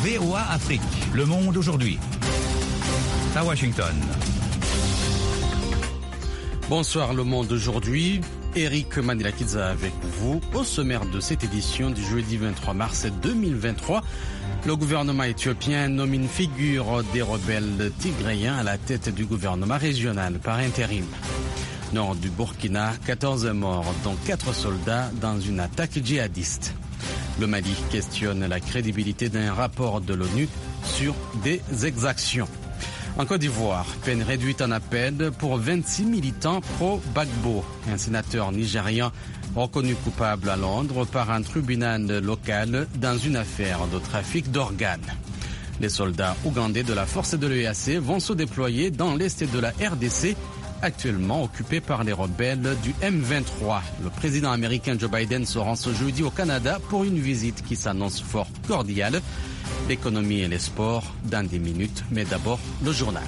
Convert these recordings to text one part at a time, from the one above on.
VOA Afrique, le monde aujourd'hui. À Washington. Bonsoir, le monde aujourd'hui. Eric Manilakidza avec vous. Au sommaire de cette édition du jeudi 23 mars 2023, le gouvernement éthiopien nomme une figure des rebelles tigréens à la tête du gouvernement régional par intérim. Nord du Burkina, 14 morts, dont 4 soldats dans une attaque djihadiste. Le Mali questionne la crédibilité d'un rapport de l'ONU sur des exactions. En Côte d'Ivoire, peine réduite en appel pour 26 militants pro-Gbagbo. Un sénateur nigérian reconnu coupable à Londres par un tribunal local dans une affaire de trafic d'organes. Les soldats ougandais de la force de l'EAC vont se déployer dans l'est de la RDC, actuellement occupé par les rebelles du M23. Le président américain Joe Biden se rend ce jeudi au Canada pour une visite qui s'annonce fort cordiale. L'économie et les sports dans des minutes, mais d'abord le journal.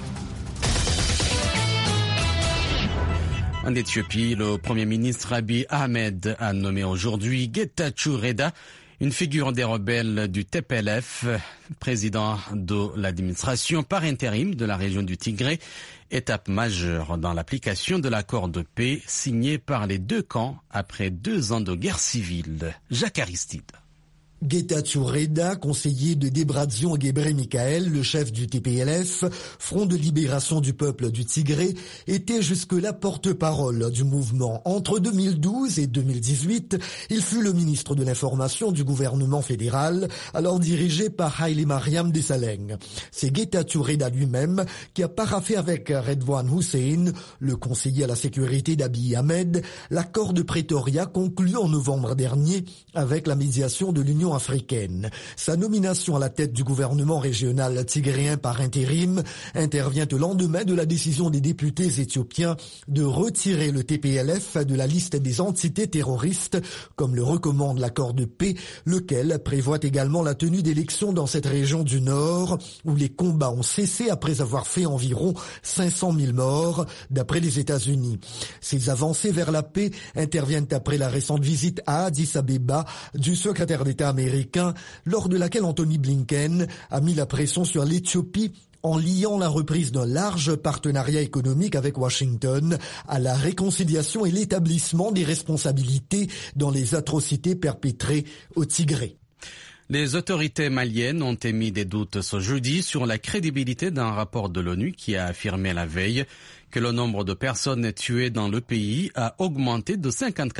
En Éthiopie, le Premier ministre Abiy Ahmed a nommé aujourd'hui Getachew Reda, une figure des rebelles du TPLF, président de l'administration par intérim de la région du Tigré, étape majeure dans l'application de l'accord de paix signé par les deux camps après 2 ans de guerre civile. Jacques Aristide. Getachew Reda, conseiller de Debratsion Gebre-Mikael, le chef du TPLF, Front de libération du peuple du Tigré, était jusque-là porte-parole du mouvement. Entre 2012 et 2018, il fut le ministre de l'Information du gouvernement fédéral, alors dirigé par Haile Mariam Desalegn. C'est Getachew Reda lui-même qui a paraphé avec Redouane Hussein, le conseiller à la sécurité d'Abiy Ahmed, l'accord de Pretoria conclu en novembre dernier avec la médiation de l'Union africaine. Sa nomination à la tête du gouvernement régional tigréen par intérim intervient au lendemain de la décision des députés éthiopiens de retirer le TPLF de la liste des entités terroristes, comme le recommande l'accord de paix, lequel prévoit également la tenue d'élections dans cette région du Nord, où les combats ont cessé après avoir fait environ 500 000 morts, d'après les États-Unis. Ces avancées vers la paix interviennent après la récente visite à Addis Abeba du secrétaire d'État américain, lors de laquelle Anthony Blinken a mis la pression sur l'Éthiopie en liant la reprise d'un large partenariat économique avec Washington à la réconciliation et l'établissement des responsabilités dans les atrocités perpétrées au Tigré. Les autorités maliennes ont émis des doutes ce jeudi sur la crédibilité d'un rapport de l'ONU qui a affirmé la veille que le nombre de personnes tuées dans le pays a augmenté de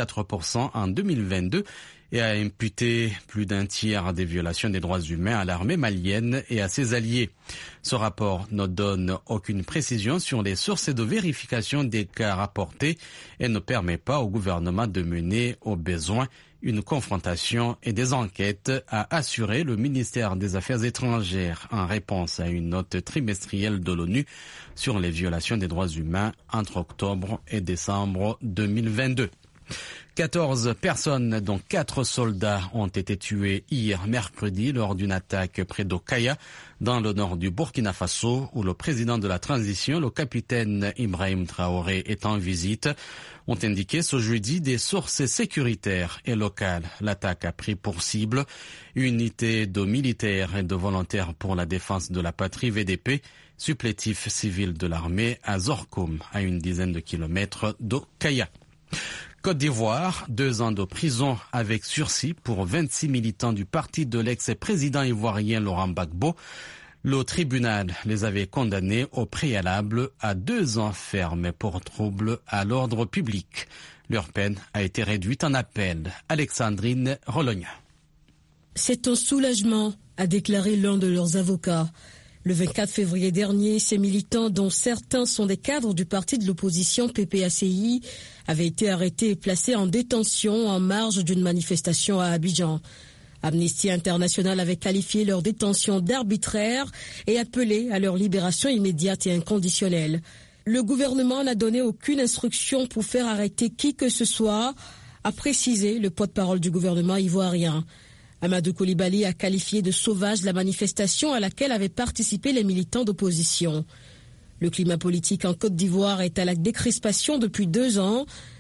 54% en 2022 et a imputé plus d'un tiers des violations des droits humains à l'armée malienne et à ses alliés. Ce rapport ne donne aucune précision sur les sources de vérification des cas rapportés et ne permet pas au gouvernement de mener au besoin une confrontation et des enquêtes, a assuré le ministère des Affaires étrangères en réponse à une note trimestrielle de l'ONU sur les violations des droits humains entre octobre et décembre 2022. 14 personnes, dont 4 soldats, ont été tués hier mercredi lors d'une attaque près d'Okaya, dans le nord du Burkina Faso, où le président de la transition, le capitaine Ibrahim Traoré, est en visite, ont indiqué ce jeudi des sources sécuritaires et locales. L'attaque a pris pour cible une unité de militaires et de volontaires pour la défense de la patrie VDP, supplétif civil de l'armée à Zorkoum, à une dizaine de kilomètres d'Okaya. Côte d'Ivoire, 2 ans de prison avec sursis pour 26 militants du parti de l'ex-président ivoirien Laurent Gbagbo. Le tribunal les avait condamnés au préalable à 2 ans ferme pour trouble à l'ordre public. Leur peine a été réduite en appel. Alexandrine Rologna. C'est un soulagement, a déclaré l'un de leurs avocats. Le 24 février dernier, ces militants, dont certains sont des cadres du parti de l'opposition PPACI, avaient été arrêtés et placés en détention en marge d'une manifestation à Abidjan. Amnesty International avait qualifié leur détention d'arbitraire et appelé à leur libération immédiate et inconditionnelle. Le gouvernement n'a donné aucune instruction pour faire arrêter qui que ce soit, a précisé le porte-parole du gouvernement ivoirien. Amadou Coulibaly a qualifié de sauvage la manifestation à laquelle avaient participé les militants d'opposition. Le climat politique en Côte d'Ivoire est à la décrispation depuis 2 ans.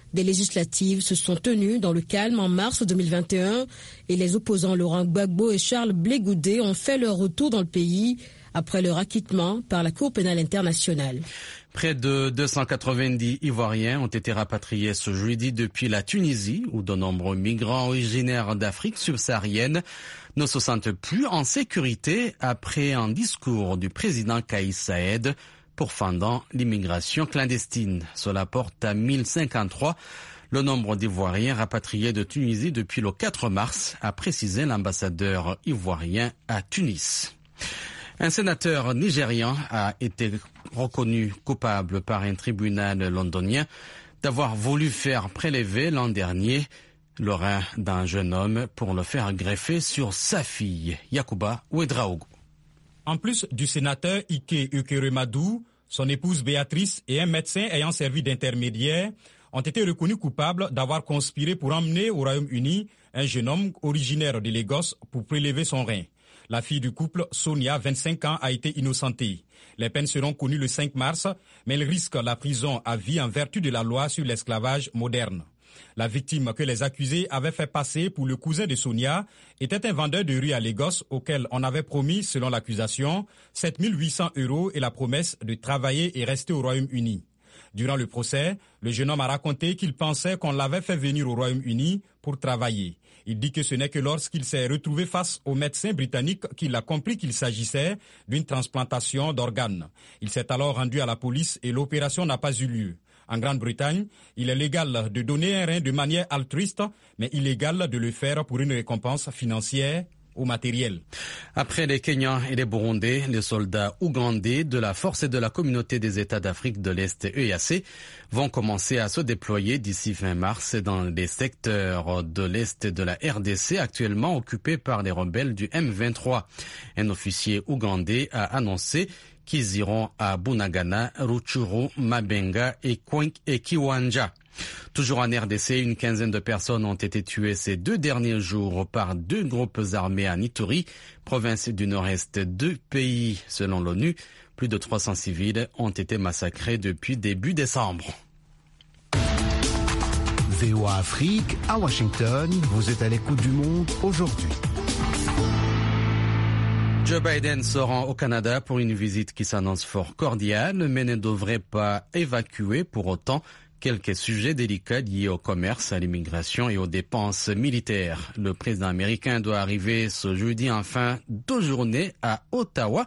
Des législatives se sont tenues dans le calme en mars 2021 et les opposants Laurent Gbagbo et Charles Blé Goudé ont fait leur retour dans le pays après leur acquittement par la Cour pénale internationale. Près de 290 Ivoiriens ont été rapatriés ce jeudi depuis la Tunisie, où de nombreux migrants originaires d'Afrique subsaharienne ne se sentent plus en sécurité après un discours du président Kais Saied pourfendant l'immigration clandestine. Cela porte à 1053 le nombre d'Ivoiriens rapatriés de Tunisie depuis le 4 mars, a précisé l'ambassadeur ivoirien à Tunis. Un sénateur nigérian a été reconnu coupable par un tribunal londonien d'avoir voulu faire prélever l'an dernier le rein d'un jeune homme pour le faire greffer sur sa fille, Yakuba Ouedraogo. En plus du sénateur Ike Ukeremadou, son épouse Béatrice et un médecin ayant servi d'intermédiaire ont été reconnus coupables d'avoir conspiré pour emmener au Royaume-Uni un jeune homme originaire de Lagos pour prélever son rein. La fille du couple, Sonia, 25 ans, a été innocentée. Les peines seront connues le 5 mars, mais elle risque la prison à vie en vertu de la loi sur l'esclavage moderne. La victime que les accusés avaient fait passer pour le cousin de Sonia était un vendeur de rue à Lagos auquel on avait promis, selon l'accusation, 7 800 € et la promesse de travailler et rester au Royaume-Uni. Durant le procès, le jeune homme a raconté qu'il pensait qu'on l'avait fait venir au Royaume-Uni pour travailler. Il dit que ce n'est que lorsqu'il s'est retrouvé face au médecin britannique qu'il a compris qu'il s'agissait d'une transplantation d'organes. Il s'est alors rendu à la police et l'opération n'a pas eu lieu. En Grande-Bretagne, il est légal de donner un rein de manière altruiste, mais illégal de le faire pour une récompense financière ou matérielle. Après les Kenyans et les Burundais, les soldats ougandais de la Force et de la Communauté des États d'Afrique de l'Est EAC vont commencer à se déployer d'ici fin mars dans les secteurs de l'Est de la RDC actuellement occupés par les rebelles du M23. Un officier ougandais a annoncé qu'ils iront à Bunagana, Rutshuru, Mabenga et Kiwanja. Toujours en RDC, une quinzaine de personnes ont été tuées ces 2 derniers jours par 2 groupes armés à Ituri, province du nord-est du pays. Selon l'ONU, plus de 300 civils ont été massacrés depuis début décembre. VOA Afrique, à Washington, vous êtes à l'écoute du monde aujourd'hui. Joe Biden se rend au Canada pour une visite qui s'annonce fort cordiale, mais ne devrait pas évacuer pour autant quelques sujets délicats liés au commerce, à l'immigration et aux dépenses militaires. Le président américain doit arriver ce jeudi en fin de journée à Ottawa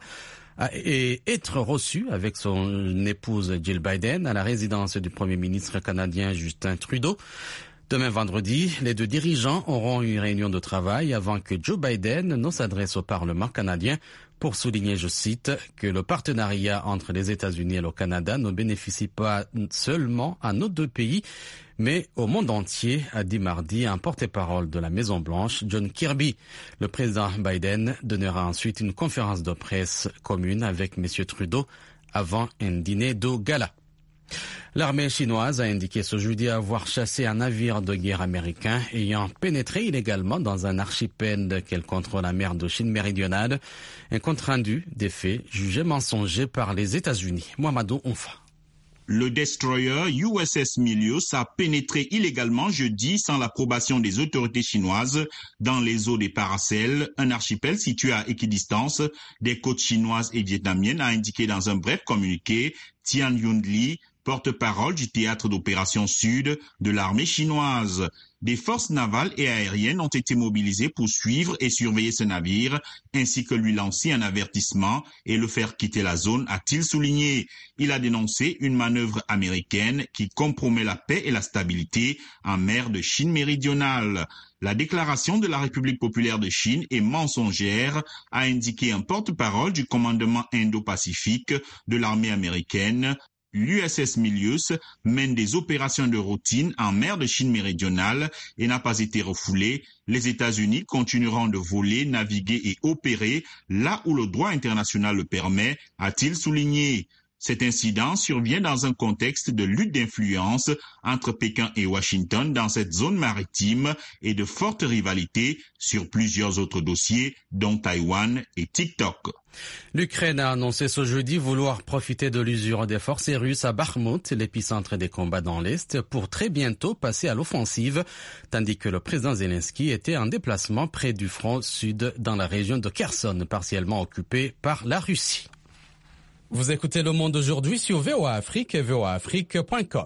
et être reçu avec son épouse Jill Biden à la résidence du premier ministre canadien Justin Trudeau. Demain vendredi, les 2 dirigeants auront une réunion de travail avant que Joe Biden ne s'adresse au Parlement canadien pour souligner, je cite, que le partenariat entre les États-Unis et le Canada ne bénéficie pas seulement à nos 2 pays, mais au monde entier, a dit mardi un porte-parole de la Maison-Blanche, John Kirby. Le président Biden donnera ensuite une conférence de presse commune avec M. Trudeau avant un dîner de gala. L'armée chinoise a indiqué ce jeudi avoir chassé un navire de guerre américain ayant pénétré illégalement dans un archipel qu'elle contrôle la mer de Chine méridionale. Un compte-rendu des faits jugé mensonger par les États-Unis. Mohamedou Onfa. Le destroyer USS Milius a pénétré illégalement jeudi sans l'approbation des autorités chinoises dans les eaux des Paracels, un archipel situé à équidistance des côtes chinoises et vietnamiennes, a indiqué dans un bref communiqué Tian Yun-li, porte-parole du théâtre d'opération sud de l'armée chinoise. Des forces navales et aériennes ont été mobilisées pour suivre et surveiller ce navire, ainsi que lui lancer un avertissement et le faire quitter la zone, a-t-il souligné. Il a dénoncé une manœuvre américaine qui compromet la paix et la stabilité en mer de Chine méridionale. La déclaration de la République populaire de Chine est mensongère, a indiqué un porte-parole du commandement Indo-Pacifique de l'armée américaine. L'USS Milius mène des opérations de routine en mer de Chine méridionale et n'a pas été refoulée. Les États-Unis continueront de voler, naviguer et opérer là où le droit international le permet, a-t-il souligné. Cet incident survient dans un contexte de lutte d'influence entre Pékin et Washington dans cette zone maritime et de fortes rivalités sur plusieurs autres dossiers, dont Taïwan et TikTok. L'Ukraine a annoncé ce jeudi vouloir profiter de l'usure des forces russes à Bakhmut, l'épicentre des combats dans l'Est, pour très bientôt passer à l'offensive, tandis que le président Zelensky était en déplacement près du front sud dans la région de Kherson, partiellement occupée par la Russie. Vous écoutez Le Monde aujourd'hui sur VOA Afrique et voaafrique.com.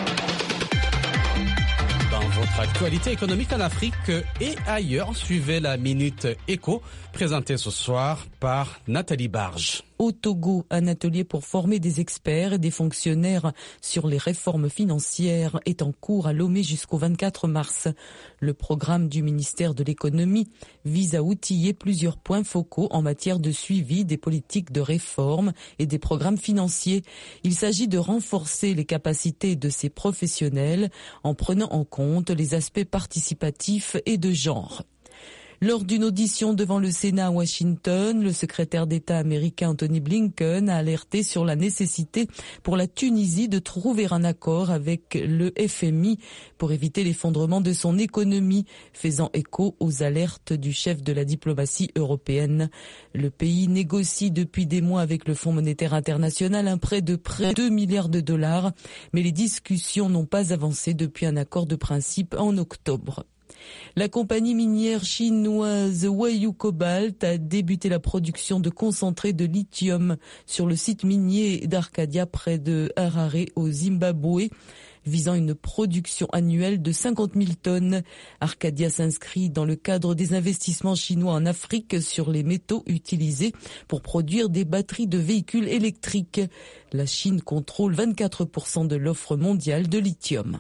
Dans votre actualité économique en Afrique et ailleurs, suivez la Minute Éco, présentée ce soir par Nathalie Barge. Au Togo, un atelier pour former des experts et des fonctionnaires sur les réformes financières est en cours à Lomé jusqu'au 24 mars. Le programme du ministère de l'économie vise à outiller plusieurs points focaux en matière de suivi des politiques de réforme et des programmes financiers. Il s'agit de renforcer les capacités de ces professionnels en prenant en compte les aspects participatifs et de genre. Lors d'une audition devant le Sénat à Washington, le secrétaire d'État américain Antony Blinken a alerté sur la nécessité pour la Tunisie de trouver un accord avec le FMI pour éviter l'effondrement de son économie, faisant écho aux alertes du chef de la diplomatie européenne. Le pays négocie depuis des mois avec le Fonds monétaire international un prêt de près de 2 milliards de dollars, mais les discussions n'ont pas avancé depuis un accord de principe en octobre. La compagnie minière chinoise Huayou Cobalt a débuté la production de concentré de lithium sur le site minier d'Arcadia près de Harare au Zimbabwe, visant une production annuelle de 50 000 tonnes. Arcadia s'inscrit dans le cadre des investissements chinois en Afrique sur les métaux utilisés pour produire des batteries de véhicules électriques. La Chine contrôle 24% de l'offre mondiale de lithium.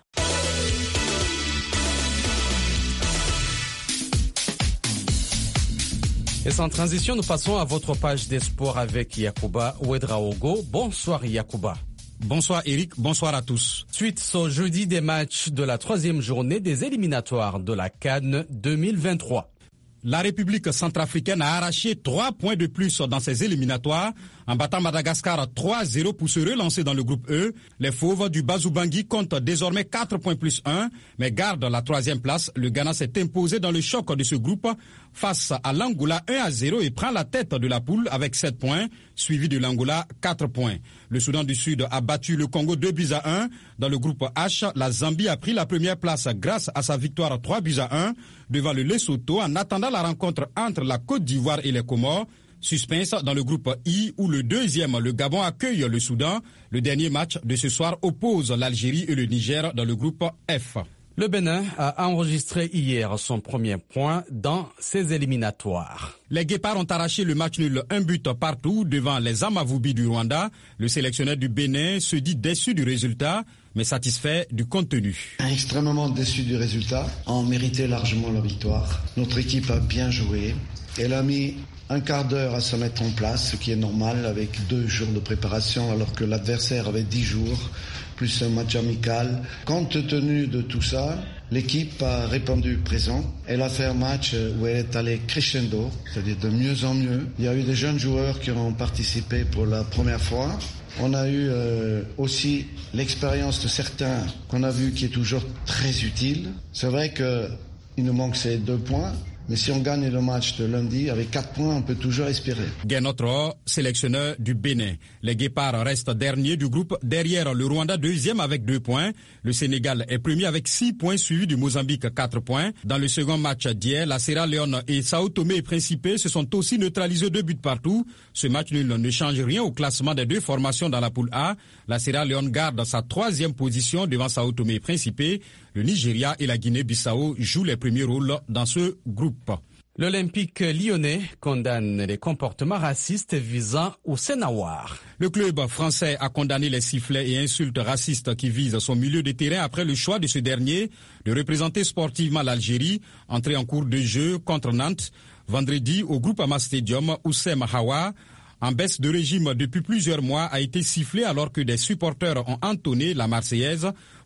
Et sans transition, nous passons à votre page des sports avec Yacouba Ouedraogo. Bonsoir Yacouba. Bonsoir Eric, bonsoir à tous. Suite ce jeudi des matchs de la 3e journée des éliminatoires de la CAN 2023. La République centrafricaine a arraché 3 points de plus dans ses éliminatoires en battant Madagascar 3-0 pour se relancer dans le groupe E. Les Fauves du Bazoubangi comptent désormais 4 points plus 1, mais gardent la 3e place. Le Ghana s'est imposé dans le choc de ce groupe face à l'Angola 1-0 et prend la tête de la poule avec 7 points, suivi de l'Angola 4 points. Le Soudan du Sud a battu le Congo 2-1. Dans le groupe H, la Zambie a pris la première place grâce à sa victoire 3-1 devant le Lesotho en attendant la rencontre entre la Côte d'Ivoire et les Comores. Suspense dans le groupe I où le deuxième, le Gabon, accueille le Soudan. Le dernier match de ce soir oppose l'Algérie et le Niger dans le groupe F. Le Bénin a enregistré hier son premier point dans ses éliminatoires. Les Guépards ont arraché le match nul 1 but partout devant les Amavubi du Rwanda. Le sélectionneur du Bénin se dit déçu du résultat, mais satisfait du contenu. Extrêmement déçu du résultat. On méritait largement la victoire. Notre équipe a bien joué. Elle a mis un quart d'heure à se mettre en place, ce qui est normal avec 2 jours de préparation alors que l'adversaire avait 10 jours, plus un match amical. Compte tenu de tout ça, l'équipe a répondu présent. Elle a fait un match où elle est allée crescendo, c'est-à-dire de mieux en mieux. Il y a eu des jeunes joueurs qui ont participé pour la première fois. On a eu aussi l'expérience de certains qu'on a vu qui est toujours très utile. C'est vrai qu'il nous manque ces 2 points. Mais si on gagne le match de lundi, avec 4 points, on peut toujours espérer. Guénotro, sélectionneur du Bénin. Les Guépards restent derniers du groupe, derrière le Rwanda, 2e avec 2 points. Le Sénégal est premier avec 6 points, suivi du Mozambique, 4 points. Dans le second match d'hier, la Sierra Leone et Sao Tomé et Principe se sont aussi neutralisés 2 buts partout. Ce match nul ne change rien au classement des 2 formations dans la poule A. La Sierra Leone garde sa 3e position devant Sao Tomé et Principe. Le Nigeria et la Guinée-Bissau jouent les premiers rôles dans ce groupe. L'Olympique lyonnais condamne les comportements racistes visant Houssena Aouar. Le club français a condamné les sifflets et insultes racistes qui visent son milieu de terrain après le choix de ce dernier de représenter sportivement l'Algérie, entrée en cours de jeu contre Nantes. Vendredi, au Groupama Stadium, Houssem Aouar, en baisse de régime depuis plusieurs mois, a été sifflé alors que des supporters ont entonné la Marseillaise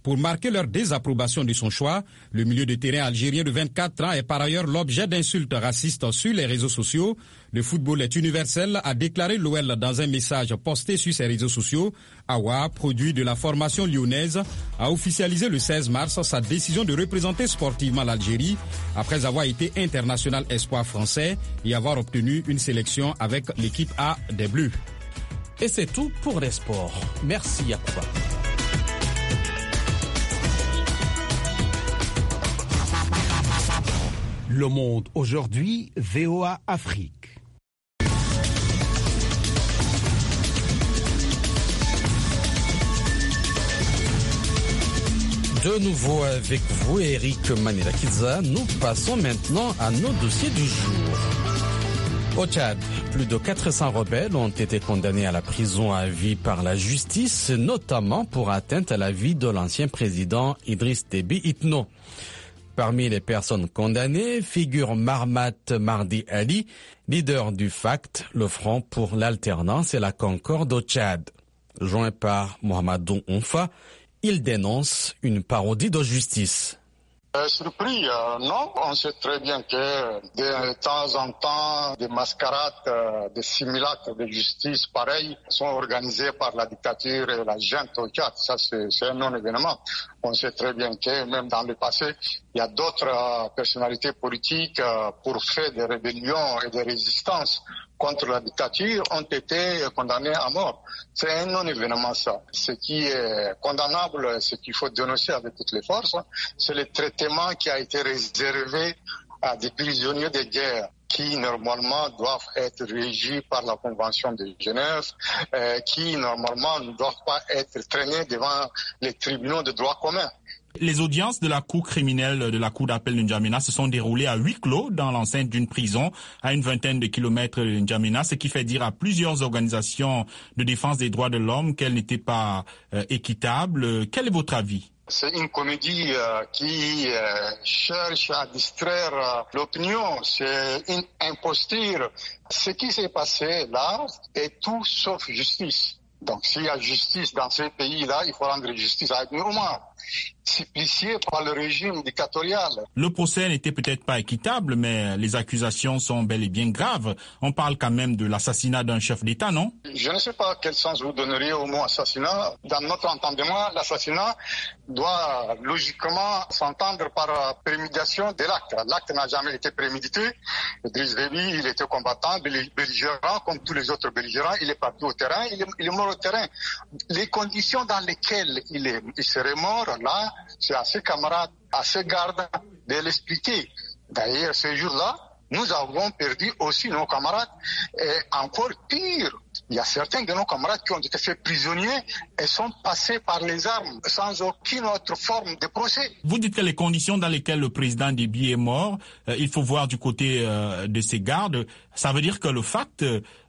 Pour marquer leur désapprobation de son choix, le milieu de terrain algérien de 24 ans est par ailleurs l'objet d'insultes racistes sur les réseaux sociaux. Le football est universel, a déclaré l'OL dans un message posté sur ses réseaux sociaux. Awa, produit de la formation lyonnaise, a officialisé le 16 mars sa décision de représenter sportivement l'Algérie après avoir été international espoir français et avoir obtenu une sélection avec l'équipe A des Bleus. Et c'est tout pour les sports. Merci Yacouba. Le Monde aujourd'hui, VOA Afrique. De nouveau avec vous, Eric Manirakiza, nous passons maintenant à nos dossiers du jour. Au Tchad, plus de 400 rebelles ont été condamnés à la prison à vie par la justice, notamment pour atteinte à la vie de l'ancien président Idriss Déby Itno. Parmi les personnes condamnées figure Mahamat Mardi Ali, leader du FACT, le Front pour l'alternance et la concorde au Tchad. Joint par Mohamedou Onfa, il dénonce une parodie de justice. Surpris, non. On sait très bien que de temps en temps, des mascarades, des simulacres de justice pareils sont organisés par la dictature et la junte au Tchad. Ça, c'est un non-événement. On sait très bien que même dans le passé, il y a d'autres personnalités politiques pour faire des rébellions et des résistances contre la dictature ont été condamnés à mort. C'est un non-événement, ça. Ce qui est condamnable, ce qu'il faut dénoncer avec toutes les forces, c'est le traitement qui a été réservé à des prisonniers de guerre qui normalement doivent être régis par la Convention de Genève, qui normalement ne doivent pas être traînés devant les tribunaux de droit commun. Les audiences de la cour criminelle de la cour d'appel de N'Djamena se sont déroulées à huis clos dans l'enceinte d'une prison à une vingtaine de kilomètres de N'Djamena, ce qui fait dire à plusieurs organisations de défense des droits de l'homme qu'elles n'étaient pas équitables. Quel est votre avis ? C'est une comédie qui cherche à distraire l'opinion. C'est une imposture. Ce qui s'est passé là est tout sauf justice. Donc s'il y a justice dans ces pays-là, il faut rendre justice à Nurma, supplicié par le régime dictatorial. Le procès n'était peut-être pas équitable, mais les accusations sont bel et bien graves. On parle quand même de l'assassinat d'un chef d'État, non? Je ne sais pas quel sens vous donneriez au mot assassinat. Dans notre entendement, l'assassinat doit logiquement s'entendre par préméditation de l'acte. L'acte n'a jamais été prémédité. Idriss Déby, il était combattant, belligérant, comme tous les autres belligérants. Il est parti au terrain, il est mort au terrain. Les conditions dans lesquelles il serait mort, là, c'est à ses camarades, à ses gardes de l'expliquer. D'ailleurs, ce jour-là, nous avons perdu aussi nos camarades. Et encore pire, il y a certains de nos camarades qui ont été faits prisonniers et sont passés par les armes sans aucune autre forme de procès. Vous dites que les conditions dans lesquelles le président Déby est mort, il faut voir du côté de ses gardes. Ça veut dire que le FACT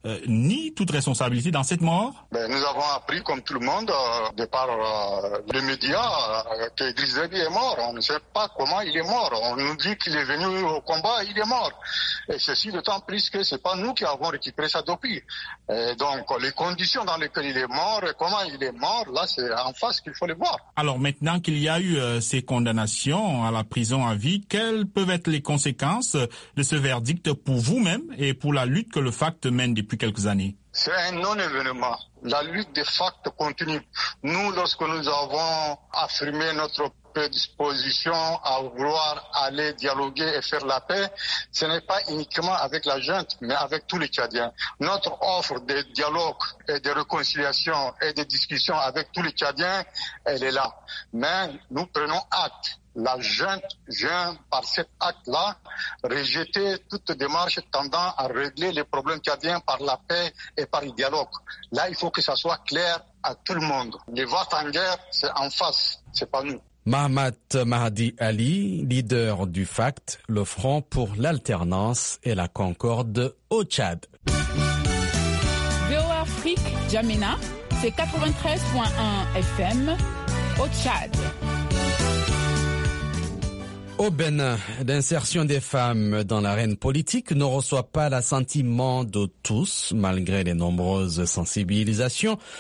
nie toute responsabilité dans cette mort? Nous avons appris, comme tout le monde, de par les médias, que Idriss Déby est mort. On ne sait pas comment il est mort. On nous dit qu'il est venu au combat, il est mort. Et ceci d'autant plus que c'est pas nous qui avons récupéré ça depuis. Et donc, les conditions dans lesquelles il est mort et comment il est mort, là, c'est en face qu'il faut les voir. Alors maintenant qu'il y a eu ces condamnations à la prison à vie, quelles peuvent être les conséquences de ce verdict pour vous-même et pour la lutte que le FACT mène depuis quelques années? C'est un non-événement. La lutte des FACT continue. Nous, lorsque nous avons affirmé notre prédisposition à vouloir aller dialoguer et faire la paix, ce n'est pas uniquement avec la junte, mais avec tous les Tchadiens. Notre offre de dialogue et de réconciliation et de discussion avec tous les Tchadiens, elle est là. Mais nous prenons acte. La junte vient, par cet acte-là, rejeter toute démarche tendant à régler les problèmes tchadiens par la paix et par le dialogue. Là, il faut que ça soit clair à tout le monde. Les votes en guerre, c'est en face, c'est pas nous. Mahamat Mardi Ali, leader du FACT, le Front pour l'alternance et la concorde au Tchad. VOA Afrique, N'Djamena, c'est 93.1 FM au Tchad. Au Bénin, l'insertion des femmes dans l'arène politique ne reçoit pas l'assentiment de tous, malgré les nombreuses sensibilisations.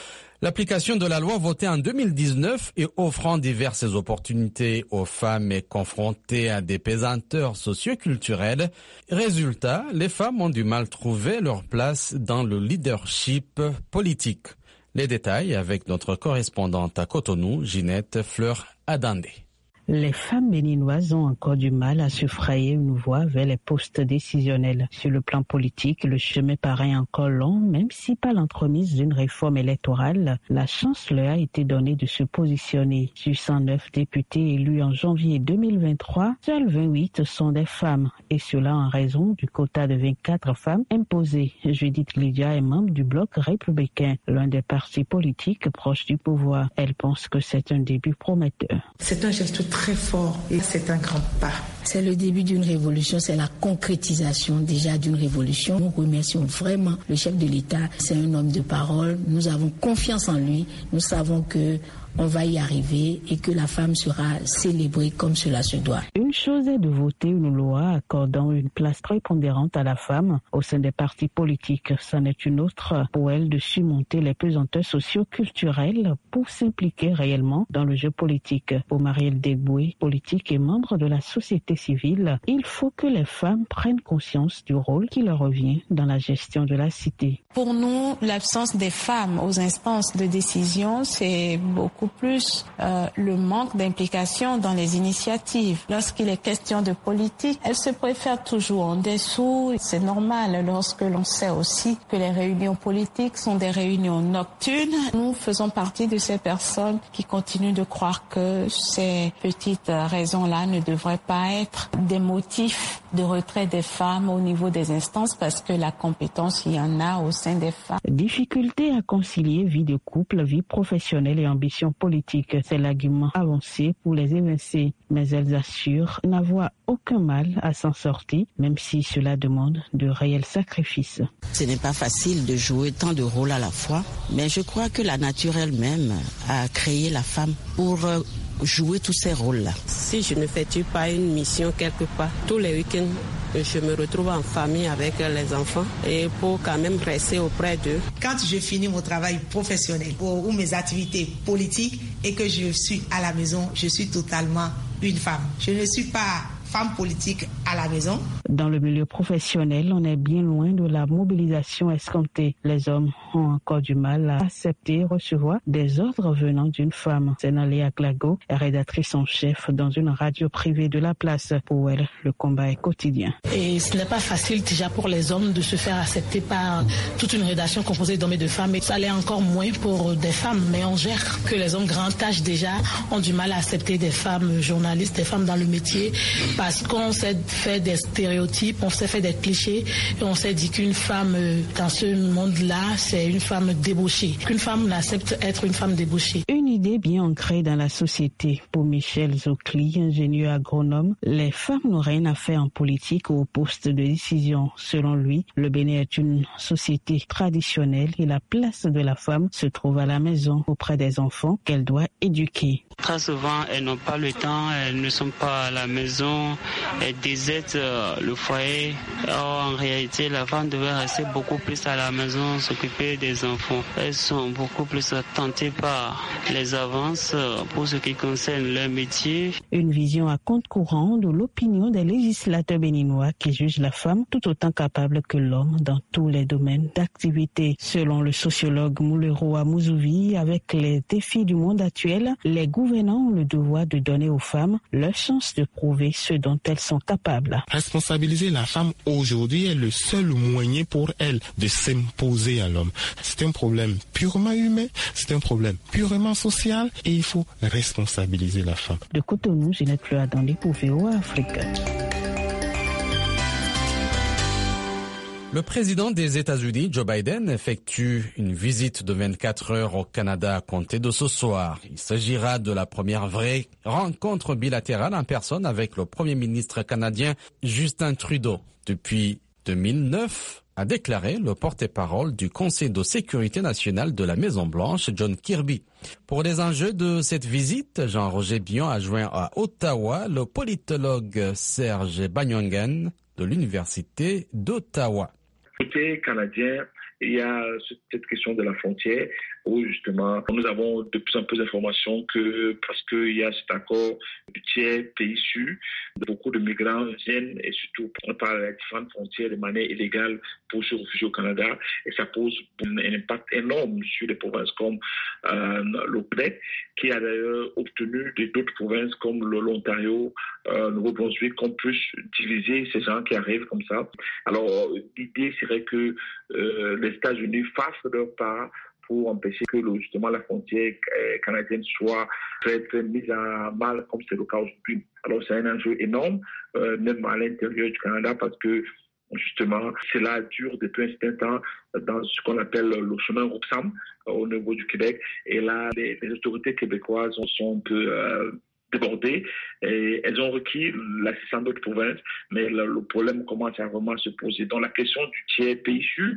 L'application de la loi votée en 2019 et offrant diverses opportunités aux femmes est confrontée à des pesanteurs socioculturelles. Résultat, les femmes ont du mal à trouver leur place dans le leadership politique. Les détails avec notre correspondante à Cotonou, Ginette Fleur-Adandé. Les femmes béninoises ont encore du mal à se frayer une voie vers les postes décisionnels. Sur le plan politique, le chemin paraît encore long, même si par l'entremise d'une réforme électorale, la chance leur a été donnée de se positionner. Sur 109 députés élus en janvier 2023, seuls 28 sont des femmes, et cela en raison du quota de 24 femmes imposé. Judith Lydia est membre du Bloc républicain, l'un des partis politiques proches du pouvoir. Elle pense que c'est un début prometteur. C'est un geste très fort et c'est un grand pas. C'est le début d'une révolution, c'est la concrétisation déjà d'une révolution. Nous remercions vraiment le chef de l'État. C'est un homme de parole. Nous avons confiance en lui. Nous savons que on va y arriver et que la femme sera célébrée comme cela se doit. Une chose est de voter une loi accordant une place prépondérante à la femme au sein des partis politiques. C'en est une autre pour elle de surmonter les pesanteurs socio-culturelles pour s'impliquer réellement dans le jeu politique. Pour Marielle Deboué, politique et membre de la société civile, il faut que les femmes prennent conscience du rôle qui leur revient dans la gestion de la cité. Pour nous, l'absence des femmes aux instances de décision, c'est beaucoup plus le manque d'implication dans les initiatives. Lorsqu'il est question de politique, elles se préfèrent toujours en dessous. C'est normal lorsque l'on sait aussi que les réunions politiques sont des réunions nocturnes. Nous faisons partie de ces personnes qui continuent de croire que ces petites raisons-là ne devraient pas être des motifs de retrait des femmes au niveau des instances parce que la compétence, il y en a au sein des femmes. Difficulté à concilier vie de couple, vie professionnelle et ambition politique. C'est l'argument avancé pour les évincer. Mais elles assurent n'avoir aucun mal à s'en sortir, même si cela demande de réels sacrifices. Ce n'est pas facile de jouer tant de rôles à la fois, mais je crois que la nature elle-même a créé la femme pour jouer tous ces rôles-là. Si je ne fais-tu pas une mission quelque part, tous les week-ends, je me retrouve en famille avec les enfants et pour quand même rester auprès d'eux. Quand je finis mon travail professionnel ou mes activités politiques et que je suis à la maison, je suis totalement une femme. Je ne suis pas femme politique à la maison. Dans le milieu professionnel, on est bien loin de la mobilisation escomptée. Les hommes ont encore du mal à accepter et recevoir des ordres venant d'une femme. Sénaléa Glago est rédactrice en chef dans une radio privée de la place. Pour elle, le combat est quotidien. Et ce n'est pas facile déjà pour les hommes de se faire accepter par toute une rédaction composée d'hommes et de femmes. Et ça l'est encore moins pour des femmes. Mais on gère que les hommes grand âge déjà ont du mal à accepter des femmes journalistes, des femmes dans le métier, parce qu'on s'est fait des stéréotypes, on s'est fait des clichés et on s'est dit qu'une femme dans ce monde-là, c'est une femme débauchée. Qu'une femme n'accepte être une femme débauchée. Une idée bien ancrée dans la société. Pour Michel Zokli, ingénieur agronome, les femmes n'ont rien à faire en politique ou au poste de décision. Selon lui, le Bénin est une société traditionnelle et la place de la femme se trouve à la maison auprès des enfants qu'elle doit éduquer. Très souvent, elles n'ont pas le temps, elles ne sont pas à la maison, elles désertent le foyer. Or, en réalité, la femme devait rester beaucoup plus à la maison, s'occuper des enfants. Elles sont beaucoup plus tentées par les avances pour ce qui concerne leur métier. Une vision à compte courant de l'opinion des législateurs béninois qui jugent la femme tout autant capable que l'homme dans tous les domaines d'activité. Selon le sociologue Moulero Amouzuvi, avec les défis du monde actuel, les gouvernants ont le devoir de donner aux femmes leur chance de prouver ce dont elles sont capables. Responsabiliser la femme aujourd'hui est le seul moyen pour elle de s'imposer à l'homme. C'est un problème purement humain, c'est un problème purement social et il faut responsabiliser la femme. De Cotonou, Ginette Fleur-Adandé pour VOA Afrique. Le président des États-Unis, Joe Biden, effectue une visite de 24 heures au Canada à compter de ce soir. Il s'agira de la première vraie rencontre bilatérale en personne avec le Premier ministre canadien Justin Trudeau. Depuis 2009, a déclaré le porte-parole du Conseil de sécurité nationale de la Maison-Blanche, John Kirby. Pour les enjeux de cette visite, Jean-Roger Bion a joint à Ottawa le politologue Serge Banyongen de l'Université d'Ottawa. Côté canadien, il y a cette question de la frontière où justement nous avons de plus en plus d'informations que parce qu'il y a cet accord du tiers pays sûr, beaucoup de migrants viennent et surtout par les différentes frontières de manière illégale pour se réfugier au Canada et ça pose un impact énorme sur des provinces comme le Québec qui a d'ailleurs obtenu d'autres provinces comme l'Ontario, Nouveau-Brunswick qu'on puisse diviser ces gens qui arrivent comme ça. Alors l'idée serait que les États-Unis fassent leur part pour empêcher que justement la frontière canadienne soit très mise à mal comme c'est le cas aujourd'hui. Alors c'est un enjeu énorme, même à l'intérieur du Canada parce que justement cela dure depuis un certain temps dans ce qu'on appelle le chemin Roxham au niveau du Québec et là les autorités québécoises sont un peu débordées et elles ont requis l'assistance d'autres provinces, mais le problème commence à vraiment se poser. Donc la question du tiers pays sur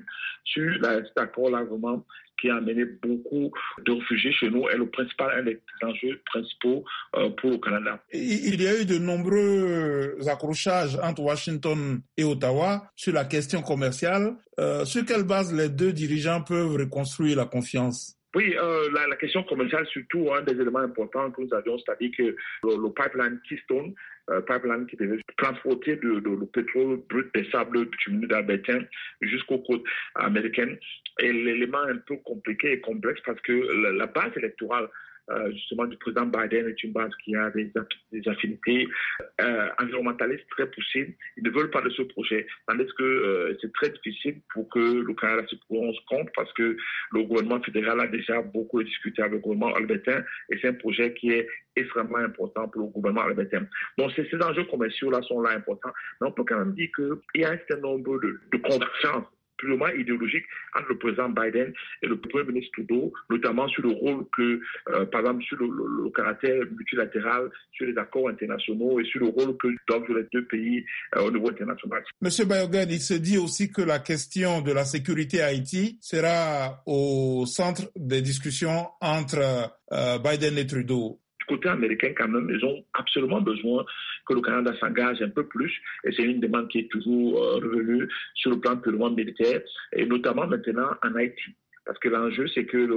cet accord-là vraiment qui a amené beaucoup de réfugiés chez nous est un des enjeux principaux pour le Canada. Il y a eu de nombreux accrochages entre Washington et Ottawa sur la question commerciale. Sur quelle base les deux dirigeants peuvent reconstruire la confiance? Oui, la question commerciale, surtout, un des éléments importants que nous avions, c'est-à-dire que le pipeline Keystone, pipeline qui devait transporter le pétrole brut des sables bitumineux d'Alberta jusqu'aux côtes américaines, est l'élément un peu compliqué et complexe parce que la base électorale justement du président Biden est une base qui a des affinités environnementalistes très poussées. Ils ne veulent pas de ce projet. Tandis que c'est très difficile pour que le Canada se prononce contre parce que le gouvernement fédéral a déjà beaucoup discuté avec le gouvernement albertain et c'est un projet qui est extrêmement important pour le gouvernement albertain. Donc ces enjeux commerciaux-là sont là importants. Mais on peut quand même dire qu'il y a un certain nombre de convergences purement idéologique entre le président Biden et le Premier ministre Trudeau, notamment sur le rôle que, par exemple, sur le caractère multilatéral, sur les accords internationaux et sur le rôle que doivent jouer les deux pays au niveau international. Monsieur Bayogan, il se dit aussi que la question de la sécurité à Haïti sera au centre des discussions entre Biden et Trudeau. Côté américain, quand même, ils ont absolument besoin que le Canada s'engage un peu plus. Et c'est une demande qui est toujours revenue sur le plan purement militaire, et notamment maintenant en Haïti. Parce que l'enjeu, c'est que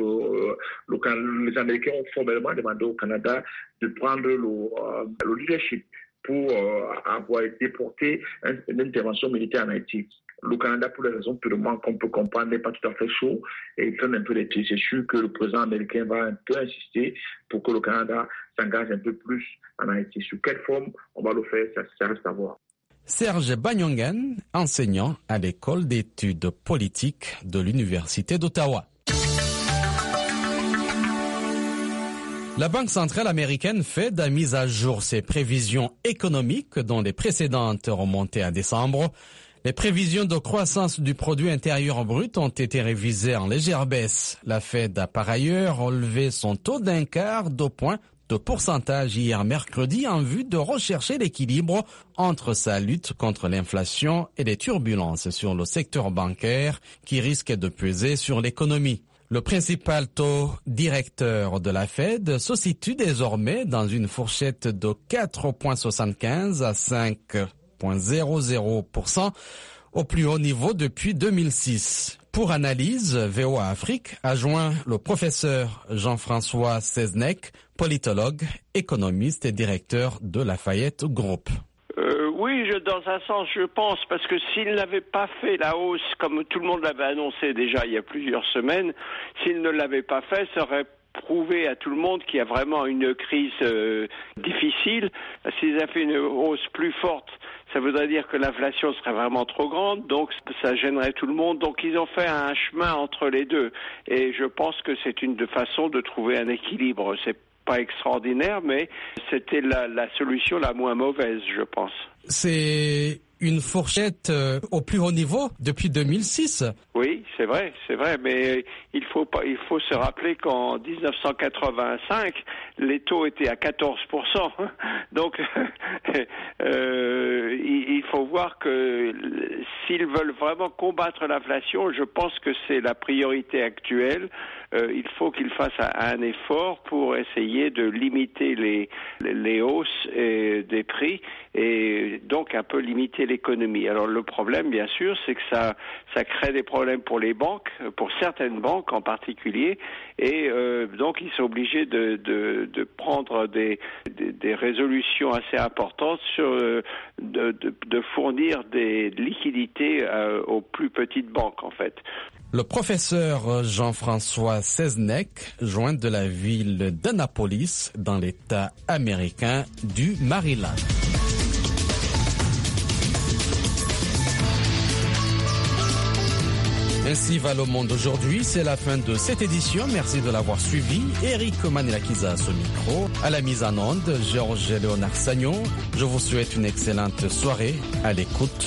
les Américains ont formellement demandé au Canada de prendre le leadership pour avoir déporté une intervention militaire en Haïti. Le Canada, pour les raisons purement qu'on peut comprendre, n'est pas tout à fait chaud et il traîne un peu les pieds. C'est sûr que le président américain va un peu insister pour que le Canada s'engage un peu plus en Haïti. Sous quelle forme on va le faire, ça reste à voir. Serge Bagnongan, enseignant à l'école d'études politiques de l'Université d'Ottawa. La Banque centrale américaine Fed a mis à jour ses prévisions économiques dont les précédentes remontaient à décembre. Les prévisions de croissance du produit intérieur brut ont été révisées en légère baisse. La Fed a par ailleurs relevé son taux d'un quart de point de pourcentage hier mercredi en vue de rechercher l'équilibre entre sa lutte contre l'inflation et les turbulences sur le secteur bancaire qui risquent de peser sur l'économie. Le principal taux directeur de la Fed se situe désormais dans une fourchette de 4,75 à 5,00% au plus haut niveau depuis 2006. Pour analyse, VOA Afrique a joint le professeur Jean-François Seznec, politologue, économiste et directeur de Lafayette Group. Oui, dans un sens, je pense, parce que s'il n'avait pas fait la hausse, comme tout le monde l'avait annoncé déjà il y a plusieurs semaines, s'il ne l'avait pas fait, ça aurait prouvé à tout le monde qu'il y a vraiment une crise difficile. S'ils avaient fait une hausse plus forte, ça voudrait dire que l'inflation serait vraiment trop grande, donc ça gênerait tout le monde. Donc ils ont fait un chemin entre les deux. Et je pense que c'est une façon de trouver un équilibre. C'est pas extraordinaire, mais c'était la solution la moins mauvaise, je pense. C'est une fourchette au plus haut niveau depuis 2006. Oui, c'est vrai, mais il faut se rappeler qu'en 1985, les taux étaient à 14%. Donc, il faut voir que s'ils veulent vraiment combattre l'inflation, je pense que c'est la priorité actuelle. Il faut qu'ils fassent un effort pour essayer de limiter les hausses des prix et donc un peu limiter l'économie. Alors le problème, bien sûr, c'est que ça crée des problèmes pour les banques, pour certaines banques en particulier, et donc ils sont obligés de prendre des résolutions assez importantes sur de fournir des liquidités aux plus petites banques en fait. Le professeur Jean-François Seznec, joint de la ville d'Annapolis, dans l'État américain du Maryland. Ainsi va le monde aujourd'hui. C'est la fin de cette édition. Merci de l'avoir suivi. Eric Manelakiza à ce micro. À la mise en onde, Georges Léonard Sagnon. Je vous souhaite une excellente soirée à l'écoute